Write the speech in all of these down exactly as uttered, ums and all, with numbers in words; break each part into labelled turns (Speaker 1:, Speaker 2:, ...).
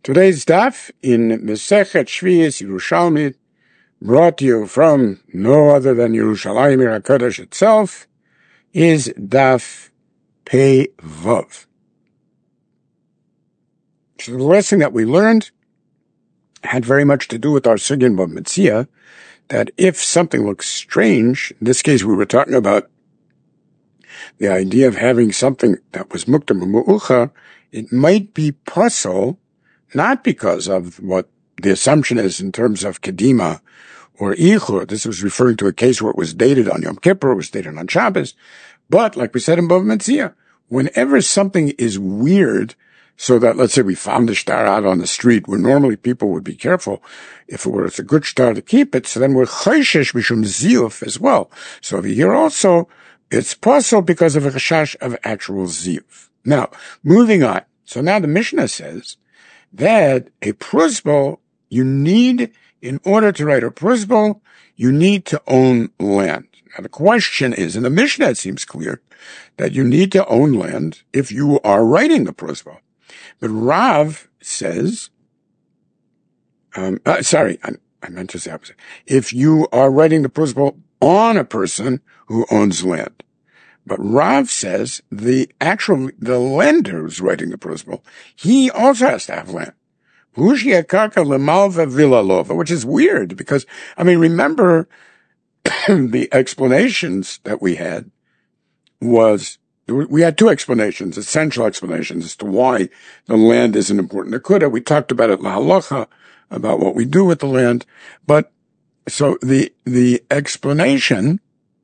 Speaker 1: Today's daf in Mesechet Shvius Yerushalmi, brought to you from no other than Yerushalayim HaKadosh itself, is daf Pei Vav. So the lesson that we learned had very much to do with our Sugyan Bava Metzia, that if something looks strange, in this case we were talking about the idea of having something that was mukta b'mu'ucha, it might be puzzle, not because of what the assumption is in terms of kedima or ichur. This was referring to a case where it was dated on Yom Kippur, it was dated on Shabbos. But, like we said in Bava Metzia, whenever something is weird, so that, let's say we found the star out on the street, where normally people would be careful if it were a good star to keep it, so then we're chayshesh mishum ziyuf as well. So over here also, it's possible because of a chashash of actual ziyuf. Now, moving on. So now the Mishnah says that a prusbul, you need, in order to write a prusbul, you need to own land. Now the question is, in the Mishnah it seems clear that you need to own land if you are writing the prusbul. But Rav says, um, uh, sorry, I, I meant to say opposite. If you are writing the prusbul on a person who owns land. But Rav says the actual, the lender who's writing the prusbul, he also has to have land. Which is weird because, I mean, remember the explanations that we had was, we had two explanations, essential explanations as to why the land isn't important. The Kuda, we talked about it, la halacha, about what we do with the land. But, so the, the explanation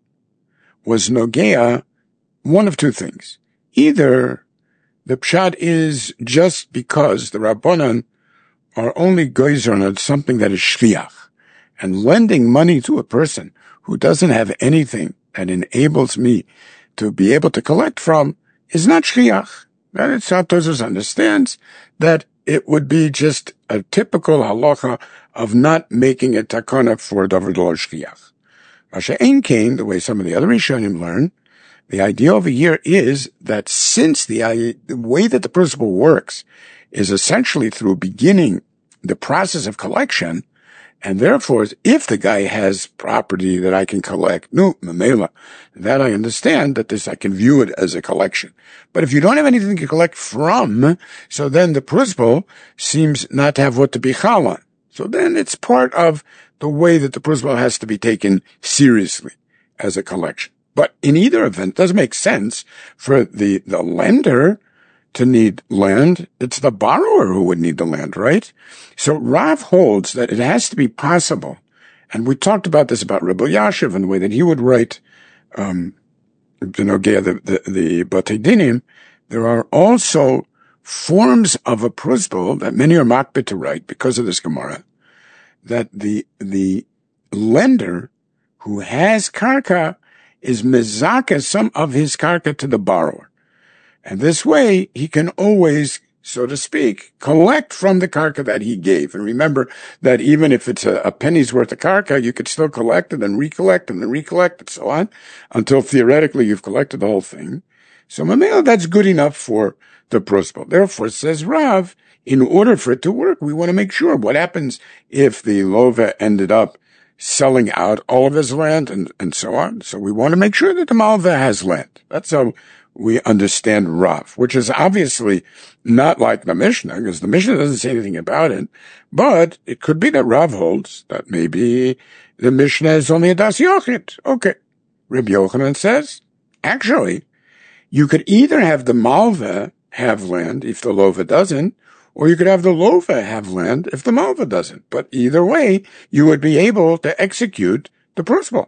Speaker 1: was nogea, one of two things. Either the pshat is just because the Rabbanan are only geyser on something that is shliach, and lending money to a person who doesn't have anything that enables me to be able to collect from is not shliach. That Tzad Tosfos understands that it would be just a typical halacha of not making a takana for davar lo shliach. Masha ein kain, the way some of the other Rishonim learn, the idea over here is that since the, the way that the principle works is essentially through beginning the process of collection, and therefore, if the guy has property that I can collect, no, memela, that I understand that this, I can view it as a collection. But if you don't have anything to collect from, so then the principle seems not to have what to be chal on. So then it's part of the way that the principle has to be taken seriously as a collection. But in either event, it does make sense for the, the lender to need land. It's the borrower who would need the land, right? So Rav holds that it has to be possible. And we talked about this about Rebbe Yashiv and the way that he would write, um, you know, the, the, the Batei Dinim. There are also forms of a prusbul that many are makbid to write because of this Gemara, that the, the lender who has karka is mezaka some of his karka to the borrower. And this way, he can always, so to speak, collect from the karka that he gave. And remember that even if it's a, a penny's worth of karka, you could still collect it and recollect and then recollect and so on, until theoretically you've collected the whole thing. So mamela, that's good enough for the prusbul. Therefore, says Rav, in order for it to work, we want to make sure what happens if the lova ended up selling out all of his land and, and so on. So we want to make sure that the malva has land. That's how we understand Rav, which is obviously not like the Mishnah, because the Mishnah doesn't say anything about it. But it could be that Rav holds that maybe the Mishnah is only a das yochid. Okay. Rabbi Yochanan says, actually, you could either have the malva have land if the lova doesn't, or you could have the lova have land if the malva doesn't. But either way, you would be able to execute the prusbul.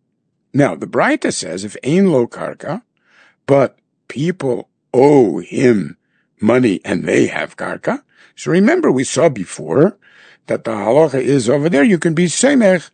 Speaker 1: Now, the Braita says, if ein lo karka, but people owe him money and they have karka. So remember, we saw before that the halacha is over there, you can be semech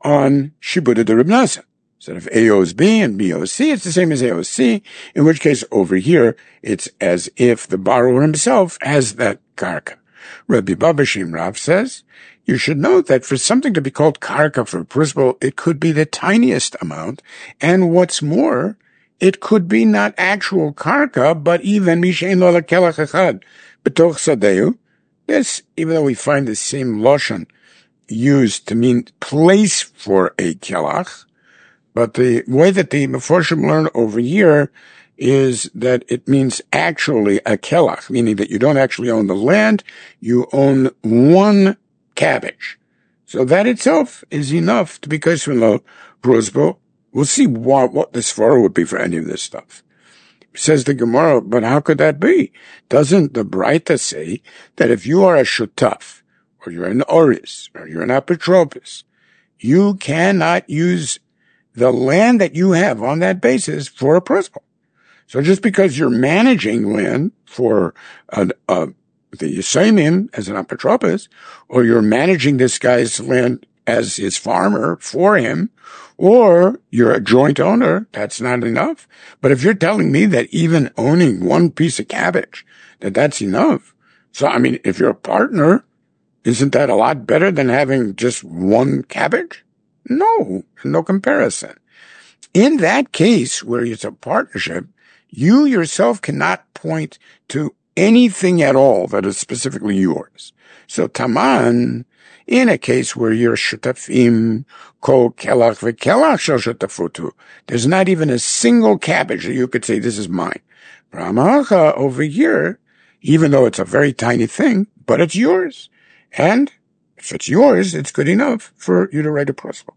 Speaker 1: on shibuda de Reb Nasa. So if A owes B and B owes C, it's the same as A owes C, in which case over here, it's as if the borrower himself has that karka. Rabbi Babashim Rav says, you should note that for something to be called karka for prusbul, it could be the tiniest amount, and what's more, it could be not actual karka, but even mishein lo lekelach echad b'toch sadeu, This, even though we find the same lashon used to mean place for a kelach, but the way that the Meforshim learn over here is that it means actually a kelach, meaning that you don't actually own the land, you own one cabbage. So that itself is enough to be kosher prozbul. We'll see what, what the svara would be for any of this stuff. Says the Gemara, but how could that be? Doesn't the Braita say that if you are a shutaf, or you're an oris, or you're an apotropos, you cannot use the land that you have on that basis for a prozbul? So just because you're managing land for a, a, the Yisraelim as an apotropos, or you're managing this guy's land as his farmer for him, or you're a joint owner, that's not enough. But if you're telling me that even owning one piece of cabbage, that that's enough. So, I mean, if you're a partner, isn't that a lot better than having just one cabbage? No, no comparison. In that case, where it's a partnership, you yourself cannot point to anything at all that is specifically yours. So, Taman, in a case where you're shutafim, kol kelach v'kelach shel shutafutu, there's not even a single cabbage that you could say, this is mine. Brahmacha over here, even though it's a very tiny thing, but it's yours. And if it's yours, it's good enough for you to write a prozbul.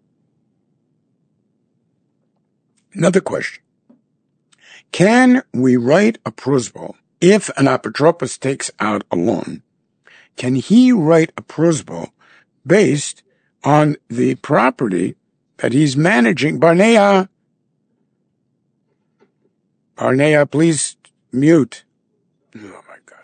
Speaker 1: Another question. Can we write a prozbul if an apotropos takes out a loan? Can he write a prozbul based on the property that he's managing? Barnea, Barnea, please mute. Oh my God.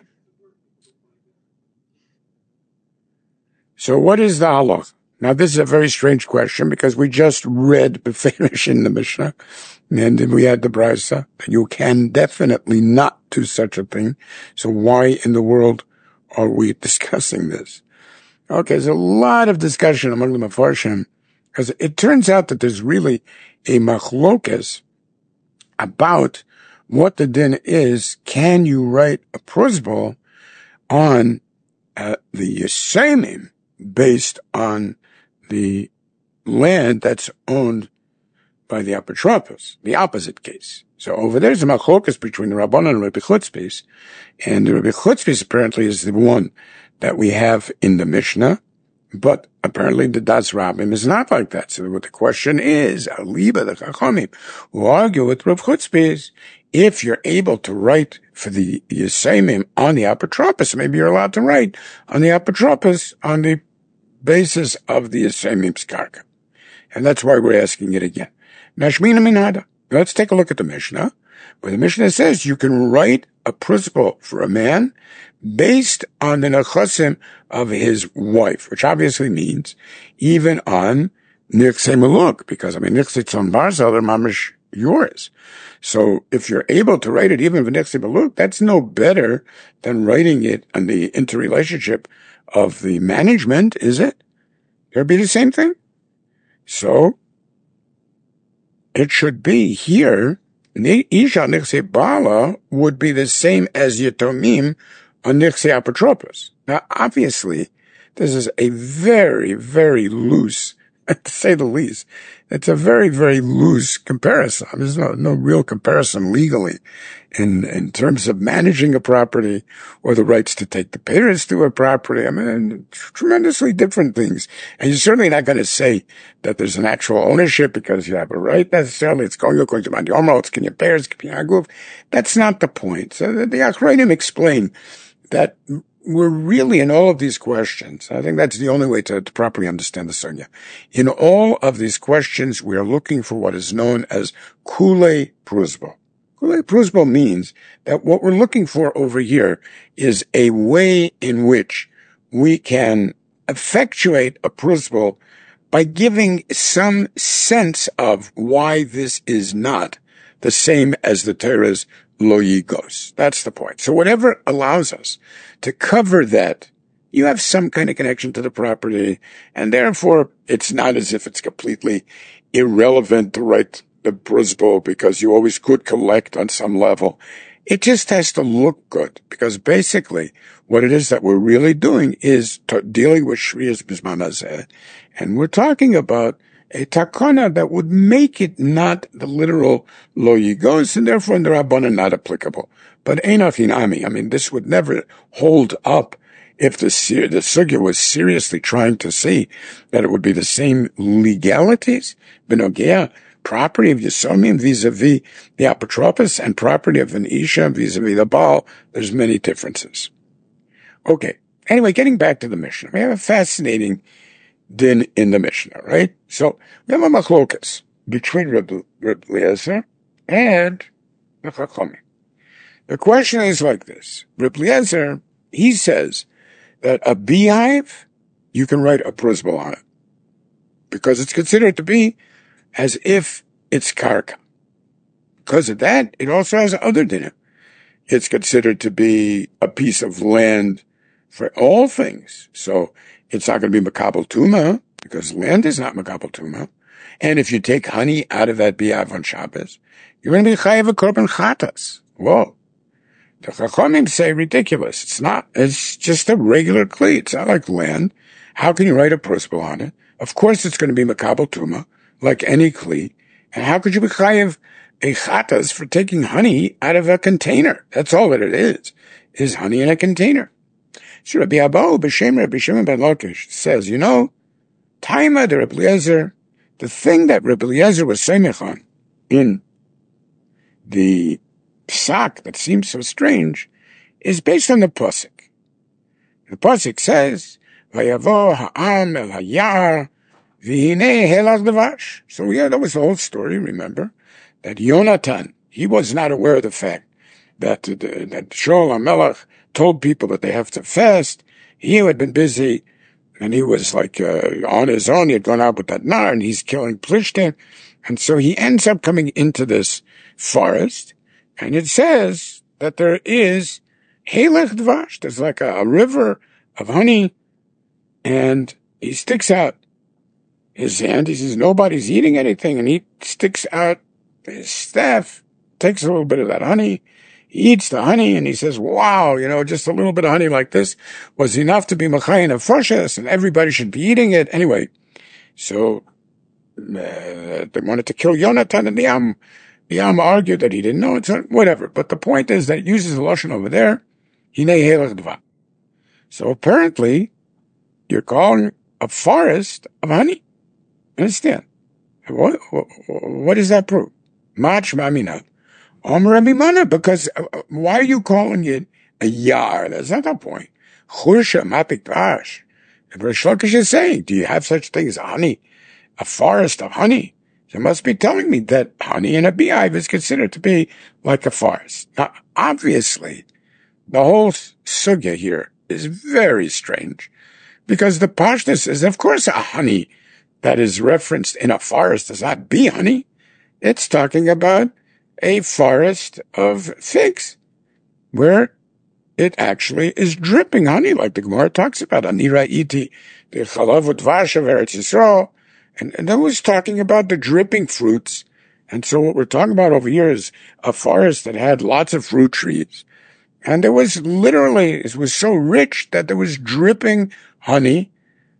Speaker 1: So what is the halach? Now this is a very strange question because we just read Beferish in the Mishnah, and then we had the Brisa that you can definitely not do such a thing. So why in the world are we discussing this? Okay, there's a lot of discussion among the Mefarshim, because it turns out that there's really a machlokes about what the din is. Can you write a prozbul on uh, the Yisraelim based on the land that's owned by the apotropos, the opposite case? So over there's a machlokes between the Rabbanan and Rabbi Chutzpis, and the Rabbi Chutzpis apparently is the one that we have in the Mishnah, but apparently the Das Rabbim is not like that. So what the question is, Aliba the Chachamim, who argue with Rabbi Chutzpis, if you're able to write for the Yisraelim on the apotropos, maybe you're allowed to write on the apotropos on the basis of the Yisraelim's karka. And that's why we're asking it again. Nashmina minada. Let's take a look at the Mishnah, where the Mishnah says you can write a prozbul for a man based on the nechasim of his wife, which obviously means even on nichsei maluk, because I mean nichsei tzon barzel are mamish yours. So if you're able to write it even for nichsei maluk, that's no better than writing it on the interrelationship of the management, is it? It'll be the same thing. So it should be here, Isha Nichse Bala would be the same as Yatomim on Nichse Apotropos. Now, obviously, this is a very, very loose, to say the least, it's a very, very loose comparison. There's no, no real comparison legally in, in terms of managing a property or the rights to take the parents to a property. I mean, tremendously different things. And you're certainly not going to say that there's an actual ownership because you have a right necessarily. It's going according to Mandi Omer, it's Kenya Bears, Kenya Aguf. That's not the point. So the, the Achrayim explain that we're really in all of these questions. I think that's the only way to, to properly understand the Sunya. In all of these questions, we are looking for what is known as Kulei Prozbul. Kulei Prozbul means that what we're looking for over here is a way in which we can effectuate a prozbul by giving some sense of why this is not the same as the Torah's lo yigos. That's the point. So whatever allows us to cover that, you have some kind of connection to the property, and therefore it's not as if it's completely irrelevant to write the prozbul because you always could collect on some level. It just has to look good, because basically what it is that we're really doing is to, dealing with Shriyas Bisman Hazeh, and we're talking about a takana that would make it not the literal lo yigos, and therefore in the Rabbanan not applicable. But Einach Hinami, I mean, this would never hold up if the the sugya was seriously trying to see that it would be the same legalities, benogea, property of Yisomim vis-a-vis the apotropos, and property of an Isha vis-a-vis the Baal. There's many differences. Okay. Anyway, getting back to the Mishnah, we have a fascinating din in the Mishnah, right? So we have a machlokas between Reb Eliezer and the Chachamim. The question is like this. Reb Eliezer, he says that a beehive, you can write a prosbol on it, because it's considered to be as if it's karka. Because of that, it also has other dinner. It's considered to be a piece of land for all things. So it's not going to be makabel tuma, because land is not makabel tuma. And if you take honey out of that beehive on Shabbos, you're going to be chayav a korban chatas. Whoa. The Chachamim say ridiculous. It's not. It's just a regular kli. It's not like land. How can you write a prosbol on it? Of course it's going to be makabel tuma, like any kli. And how could you be chayav a chatas for taking honey out of a container? That's all that it is, is honey in a container. So Rabbi Abba b'shem Rabbi Shimon ben Lakish says, you know, Taima de Rabbi Eliezer, the thing that Rabbi Eliezer was seimich on in the psak that seems so strange is based on the pasuk. The pasuk says, "Vayavo ha'am el hayar v'hinei helach devash." So yeah, that was the whole story. Remember that Yonatan, he was not aware of the fact that that Shaul HaMelech told people that they have to fast. He had been busy, and he was like uh, on his own. He had gone out with that nar, and he's killing Plishtim, and so he ends up coming into this forest. And it says that there is Helech Dvash. There's like a, a river of honey. And he sticks out his hand. He says, nobody's eating anything. And he sticks out his staff, takes a little bit of that honey. He eats the honey. And he says, wow, you know, just a little bit of honey like this was enough to be Machayin of Foshes, and everybody should be eating it. Anyway, so uh, they wanted to kill Yonatan, and the Am. The Am argued that he didn't know it, so whatever. But the point is that it uses the Lashon over there, Hinei Helech Dvash. So apparently, you're calling a forest of honey. Understand? What, what, what does that prove? Mach Mamina. Om Rabbi Mana, because uh, why are you calling it a yar? That's not the point. Chursha Mapik Dvash. Rish Lakish is saying, do you have such thing as honey? A forest of honey? You must be telling me that honey in a beehive is considered to be like a forest. Now, obviously, the whole sugya here is very strange, because the pashtus is, of course, a honey that is referenced in a forest is not bee honey. It's talking about a forest of figs, where it actually is dripping honey, like the Gemara talks about. Anira iti the chalav udvash of Eretz Yisrael. And, and that was talking about the dripping fruits. And so what we're talking about over here is a forest that had lots of fruit trees. And there was literally, it was so rich that there was dripping honey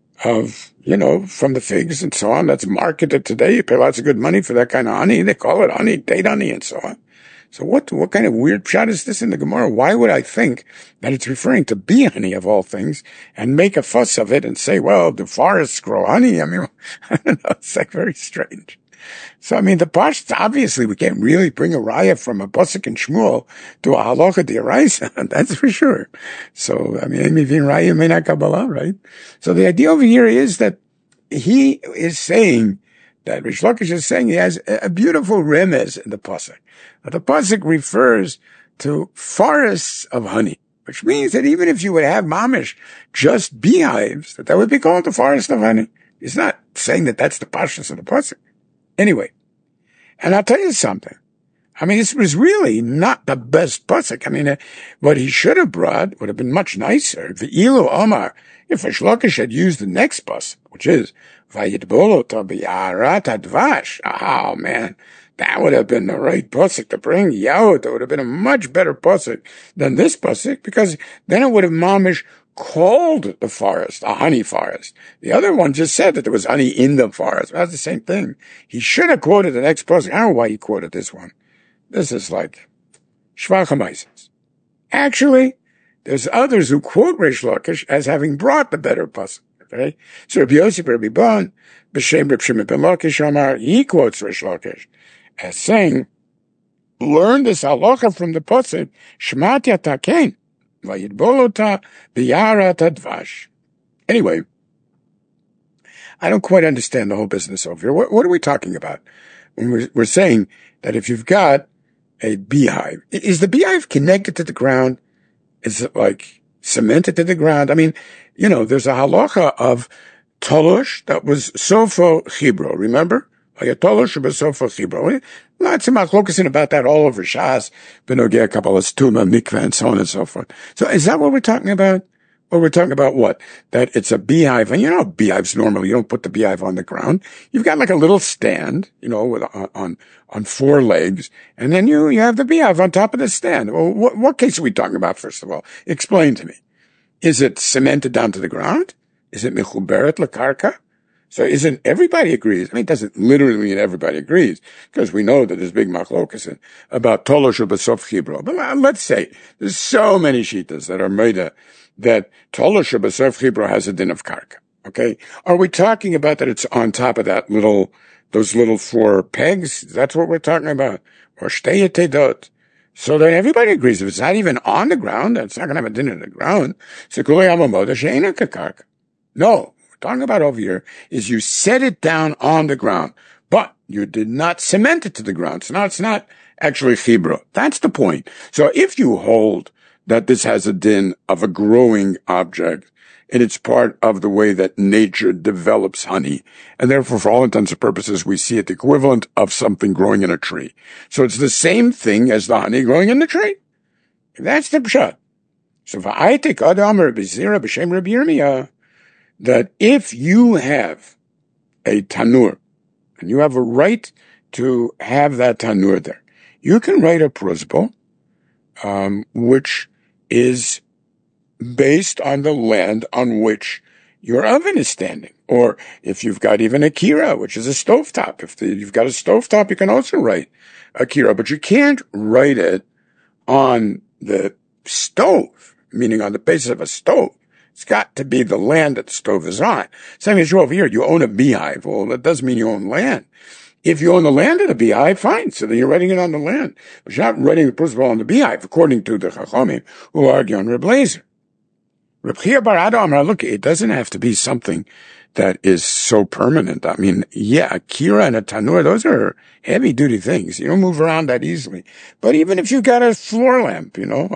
Speaker 1: of, you know, from the figs and so on. That's marketed today. You pay lots of good money for that kind of honey. They call it honey, date honey, and so on. So what, what kind of weird shot is this in the Gemara? Why would I think that it's referring to bee honey of all things and make a fuss of it and say, well, the forests grow honey? I mean, I don't know. It's like very strange. So, I mean, the pashts, obviously, we can't really bring a raya from a Pasuk and Shmuel to a halacha d'oraisa. That's for sure. So, I mean, even raya may not Kabbalah, right? So the idea over here is that he is saying that Rish Lakish is saying he has a beautiful remez in the Pasuk. The Pasuk refers to forests of honey, which means that even if you would have mamish, just beehives, that that would be called the forest of honey. He's not saying that that's the pashtus of the Pasuk. Anyway, and I'll tell you something. I mean, this was really not the best pasuk. I mean, uh, what he should have brought would have been much nicer. V'ilu Omar, if Rish Lakish had used the next pasuk, which is Vayitbolo to bi'arat advash. Oh man, That would have been the right pasuk to bring out. That would have been a much better pasuk than this pasuk, because then it would have mamish called the forest a honey forest. The other one just said that there was honey in the forest. That's the same thing. He should have quoted the next pasuk. I don't know why he quoted this one. This is like shvachamaisis. Actually, there's others who quote Rish Lakish as having brought the better pasuk. Okay, so Rabbi Yosef, Rabbi Ban, b'shem Reb Shimon ben Lakish Amar, he quotes Rish Lakish as saying, learn this halacha from the pasuk Shmati Atakein vayidbolota biyara tadvash. Anyway, I don't quite understand the whole business over here. What, what are we talking about when we're, we're saying that if you've got a beehive, is the beehive connected to the ground? Is it like cemented to the ground? I mean, you know, there's a halacha of tolush that was sofo chibro. Remember? Like a tolush was sofo chibro. Lots of machlokas about that all over Shas, Benogea, Kabbalas, Tuma, Mikveh, and so on and so forth. So is that what we're talking about? Or we're talking about what? That it's a beehive. And you know, beehives normally, you don't put the beehive on the ground. You've got like a little stand, you know, with, on, on, on four legs. And then you, you have the beehive on top of the stand. Well, what, what case are we talking about, first of all? Explain to me. Is it cemented down to the ground? Is it mechuberet lekarka? So isn't everybody agrees? I mean, it doesn't literally mean everybody agrees, because we know that there's big machlokas about tolosh b'sof chibro. But let's say there's so many shitas that are made that tolosh b'sof chibro has a din of karka. Okay, are we talking about that it's on top of that little, those little four pegs? That's what we're talking about, or shtei tedot. So then everybody agrees if it's not even on the ground, it's not going to have a din on the ground. So kulei amamoda she'ena kakarka. No. Talking about over here is you set it down on the ground, but you did not cement it to the ground. So now it's not actually chibro. That's the point. So if you hold that this has a din of a growing object, and it's part of the way that nature develops honey, and therefore for all intents and purposes we see it equivalent of something growing in a tree. So it's the same thing as the honey growing in the tree. That's the pshat. So v'aytek adam Rabbi Zira b'shem Rabbi Yirmiyah, that if you have a tanur, and you have a right to have that tanur there, you can write a prosbol, um, which is based on the land on which your oven is standing. Or if you've got even a kira, which is a stovetop. If the, you've got a stovetop, you can also write a kira, but you can't write it on the stove, meaning on the basis of a stove. It's got to be the land that the stove is on. Same as you over here. You own a beehive. Well, that doesn't mean you own land. If you own the land of the beehive, fine. So then you're writing it on the land. But you're not writing the principle on the beehive, according to the Chachamim who argue on Reb Lezer. Reb Chia bar Ado Amar, look, it doesn't have to be something that is so permanent. I mean, yeah, a kira and a tanur, those are heavy-duty things. You don't move around that easily. But even if you've got a floor lamp, you know,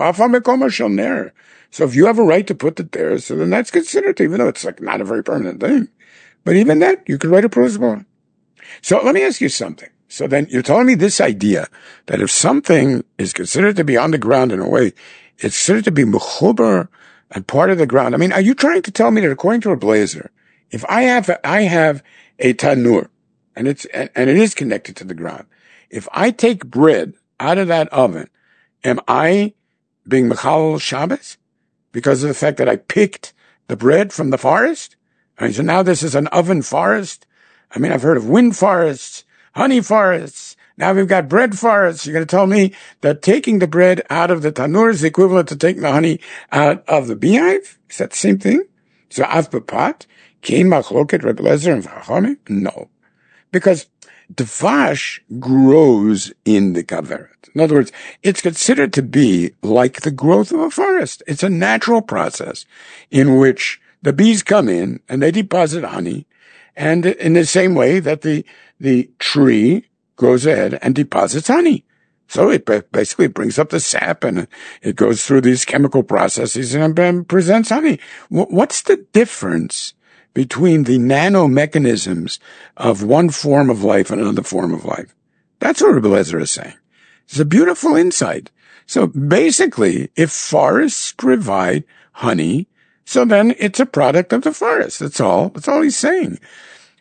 Speaker 1: so if you have a right to put it there, so then that's considered, even though it's like not a very permanent thing. But even that, you could write a prosbol. So let me ask you something. So then you're telling me this idea that if something is considered to be on the ground in a way, it's considered to be mechuber and part of the ground. I mean, are you trying to tell me that according to a blazer, if I have, I have a tanur and it's, and, and it is connected to the ground, if I take bread out of that oven, am I being mechal Shabbos? Because of the fact that I picked the bread from the forest? I mean, so now this is an oven forest. I mean, I've heard of wind forests, honey forests. Now we've got bread forests. You're going to tell me that taking the bread out of the tanur is the equivalent to taking the honey out of the beehive? Is that the same thing? So av b'pat, kein machloket Reb Lezer and Chachamim? No. Because dvash grows in the kaveret. In other words, it's considered to be like the growth of a forest. It's a natural process in which the bees come in and they deposit honey, and in the same way that the the tree goes ahead and deposits honey. So it basically brings up the sap and it goes through these chemical processes and presents honey. What's the difference between the nanomechanisms of one form of life and another form of life? That's what Rebbe Lezer is saying. It's a beautiful insight. So basically, if forests provide honey, so then it's a product of the forest. That's all. That's all he's saying.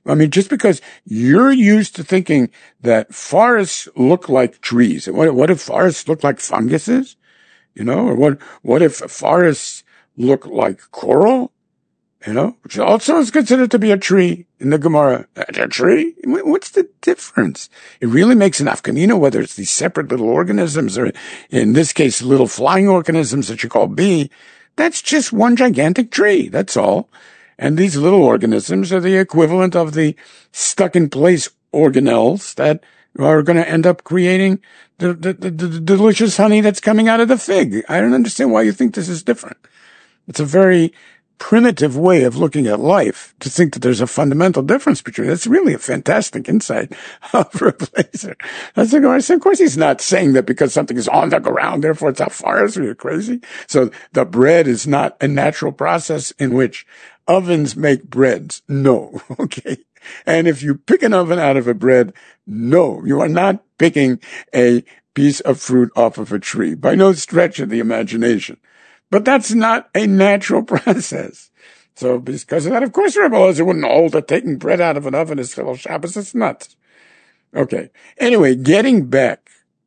Speaker 1: I mean, just because you're used to thinking that forests look like trees, what, what if forests look like funguses? You know, or what, what if forests look like coral? You know, which also is considered to be a tree in the Gemara. A tree? What's the difference? It really makes an afkamina, whether it's these separate little organisms or, in this case, little flying organisms that you call bee. That's just one gigantic tree. That's all. And these little organisms are the equivalent of the stuck-in-place organelles that are going to end up creating the, the, the, the delicious honey that's coming out of the fig. I don't understand why you think this is different. It's a very primitive way of looking at life to think that there's a fundamental difference between. That's really a fantastic insight for a blazer. That's like, I said, of course he's not saying that because something is on the ground, therefore it's a forest. Are you crazy? So the bread is not a natural process in which ovens make breads. No. Okay. And if you pick an oven out of a bread, no, you are not picking a piece of fruit off of a tree by no stretch of the imagination. But that's not a natural process. So because of that, of course, Rebbe Eliezer wouldn't hold that taking bread out of an oven is Chilul Shabbos. It's nuts. Okay. Anyway, getting back.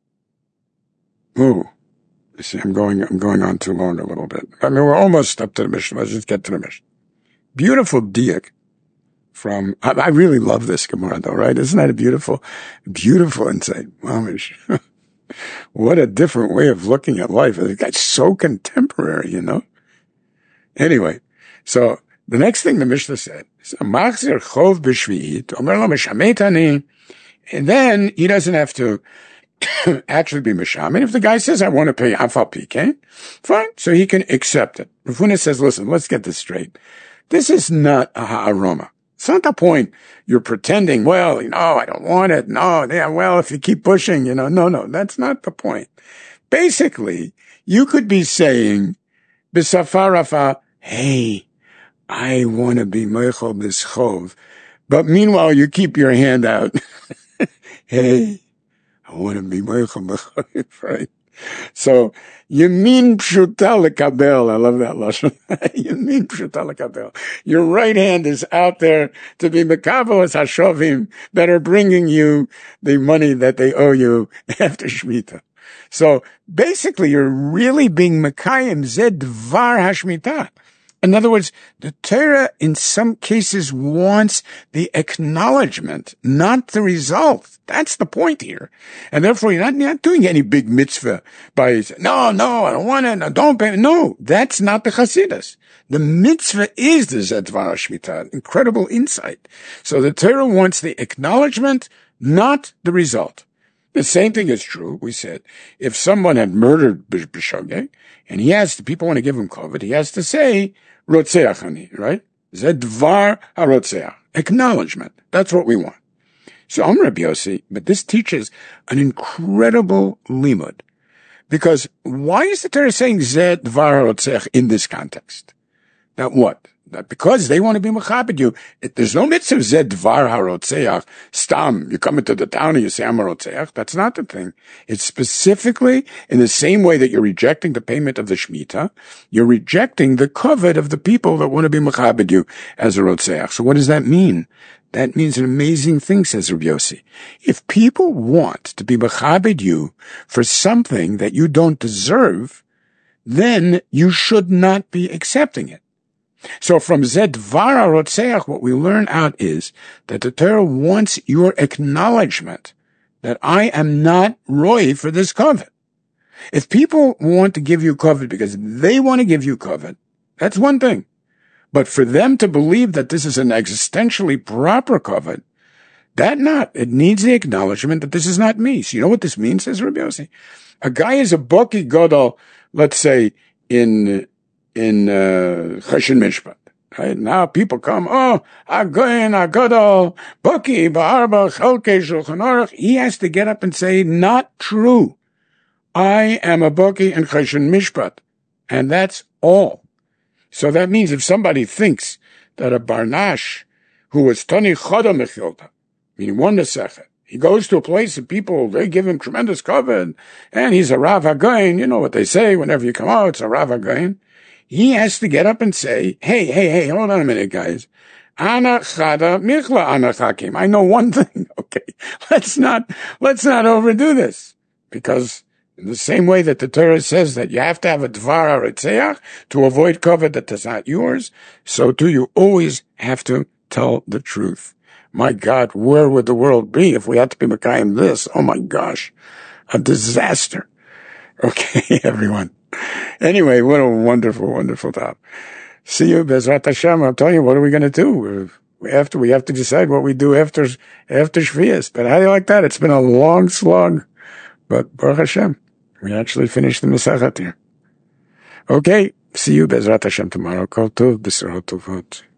Speaker 1: Ooh. You see, I'm going, I'm going on too long a little bit. I mean, we're almost up to the Mishnah. Let's just get to the Mishnah. Beautiful diak from, I, I really love this Gemara though, right? Isn't that a beautiful, beautiful insight? Mamish. What a different way of looking at life. It's so contemporary, you know? Anyway, so the next thing the Mishnah said is, Machzir chov b'shvi'it, omer lo mishamet ani, and then he doesn't have to actually be mishamet. If the guy says, I want to pay afal pike, fine, so he can accept it. Rav Huna says, listen, let's get this straight. This is not a ha'aroma. It's not the point you're pretending, well, you know, I don't want it. No, yeah, well, if you keep pushing, you know, no, no, that's not the point. Basically, you could be saying, b'safarafa, hey, I want to be meichel b'schov. But meanwhile, you keep your hand out. Hey, I want to be meichel b'schov, right? So, Yamin pshuta lekabel. I love that lashon. Yamin pshuta lekabel. Your right hand is out there to be mekabel as hashovim that are bringing you the money that they owe you after Shemitah. So, basically, you're really being mekayim zed dvar hashmitah. In other words, the Torah in some cases wants the acknowledgement, not the result. That's the point here. And therefore, you're not, you're not doing any big mitzvah by saying, no, no, I don't want it, no, don't pay. No, that's not the Chassidus. The mitzvah is the Zed Dvar HaShmitah. Incredible insight. So the Torah wants the acknowledgement, not the result. The same thing is true, we said, if someone had murdered B'shogeg, and he has to, people want to give him COVID, he has to say, Rotzeach ani, right? Zed Dvar HaRotzeach. Acknowledgement. That's what we want. So I'm Rabbi Yossi, but this teaches an incredible limud. Because why is the Torah saying Zed Dvar HaRotzeach in this context? That what? That because they want to be mechabed you. It, there's no mitzvah Zed Dvar HaRotzeach. Stam, you come into the town and you say I'm a Rotzeach. That's not the thing. It's specifically in the same way that you're rejecting the payment of the Shemitah, you're rejecting the covet of the people that want to be mechabed you as a Rotzeach. So what does that mean? That means an amazing thing, says Rabbi Yossi. If people want to be mechabed you for something that you don't deserve, then you should not be accepting it. So from Zed Dvar HaRotzeach, what we learn out is that the Torah wants your acknowledgement that I am not roy for this covet. If people want to give you covet because they want to give you covet, that's one thing. But for them to believe that this is an existentially proper covet, that not. It needs the acknowledgement that this is not me. So you know what this means, says Rabbi Yossi? A guy is a Boki Godol, let's say, in in uh, Choshen Mishpat. Right? Now people come, oh, Agoyin, Agodol, Boki, Ba'arba, Chelke, Shulchan Aruch. He has to get up and say, not true. I am a Boki in Choshen Mishpat. And that's all. So that means if somebody thinks that a Barnash, who was Tani Choda Mechilta, meaning one Nesechet, he goes to a place and people, they give him tremendous covet, and he's a Rav HaGoyin, you know what they say, whenever you come out, it's a Rav HaGoyin. He has to get up and say, hey, hey, hey, hold on a minute, guys. Ana chada michla ana chakim. I know one thing. Okay, let's not let's not overdo this, because in the same way that the Torah says that you have to have a dvar aretzeach to avoid covet that is not yours, so too you always have to tell the truth. My God, where would the world be if we had to be mekayim this? Oh my gosh, a disaster. Okay, everyone. Anyway, what a wonderful, wonderful topic. See you, Bezrat Hashem. I'm telling you, what are we going to do? We have to, we have to decide what we do after, after Shvius. But how do you like that? It's been a long slog. But Baruch Hashem, we actually finished the Masechet here. Okay, see you, Bezrat Hashem, tomorrow. Kol Tov, B'Sorot Tovot.